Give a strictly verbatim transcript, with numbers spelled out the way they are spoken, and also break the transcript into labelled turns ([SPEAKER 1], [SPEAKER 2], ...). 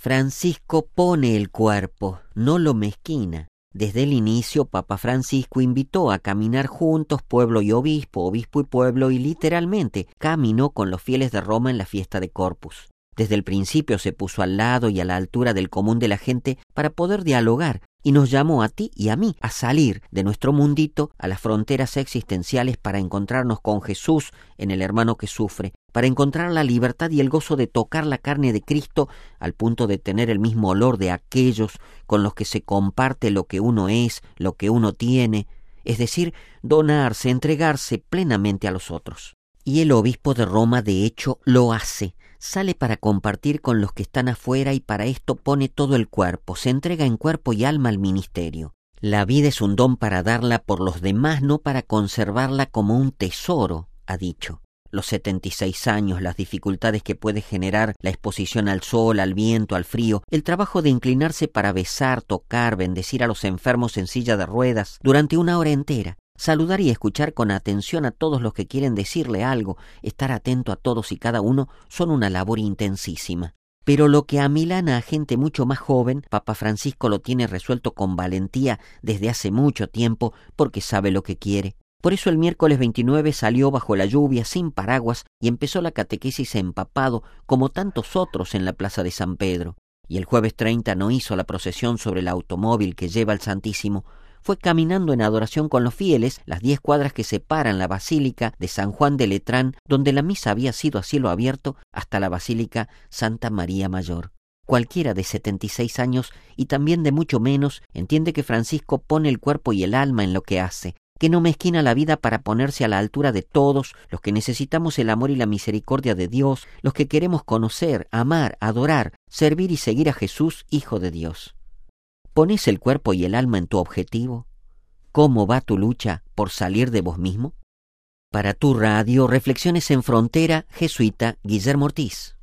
[SPEAKER 1] Francisco pone el cuerpo, no lo mezquina. Desde el inicio, Papa Francisco invitó a caminar juntos pueblo y obispo, obispo y pueblo, y literalmente caminó con los fieles de Roma en la fiesta de Corpus. Desde el principio se puso al lado y a la altura del común de la gente para poder dialogar, y nos llamó a ti y a mí a salir de nuestro mundito a las fronteras existenciales para encontrarnos con Jesús en el hermano que sufre, para encontrar la libertad y el gozo de tocar la carne de Cristo al punto de tener el mismo olor de aquellos con los que se comparte lo que uno es, lo que uno tiene, es decir, donarse, entregarse plenamente a los otros. Y el obispo de Roma, de hecho, lo hace. Sale para compartir con los que están afuera y para esto pone todo el cuerpo, se entrega en cuerpo y alma al ministerio. La vida es un don para darla por los demás, no para conservarla como un tesoro, ha dicho. Los setenta y seis años, las dificultades que puede generar la exposición al sol, al viento, al frío, el trabajo de inclinarse para besar, tocar, bendecir a los enfermos en silla de ruedas durante una hora entera. Saludar y escuchar con atención a todos los que quieren decirle algo, estar atento a todos y cada uno, son una labor intensísima. Pero lo que amilana a gente mucho más joven, Papa Francisco lo tiene resuelto con valentía desde hace mucho tiempo porque sabe lo que quiere. Por eso el miércoles veintinueve salió bajo la lluvia, sin paraguas, y empezó la catequesis empapado, como tantos otros en la plaza de San Pedro. Y el jueves treinta no hizo la procesión sobre el automóvil que lleva al Santísimo. Fue caminando en adoración con los fieles las diez cuadras que separan la Basílica de San Juan de Letrán, donde la misa había sido a cielo abierto, hasta la Basílica Santa María Mayor. Cualquiera de setenta y seis años, y también de mucho menos, entiende que Francisco pone el cuerpo y el alma en lo que hace, que no mezquina la vida para ponerse a la altura de todos los que necesitamos el amor y la misericordia de Dios, los que queremos conocer, amar, adorar, servir y seguir a Jesús, Hijo de Dios. ¿Pones el cuerpo y el alma en tu objetivo? ¿Cómo va tu lucha por salir de vos mismo? Para tu radio, Reflexiones en Frontera, jesuita Guillermo Ortiz.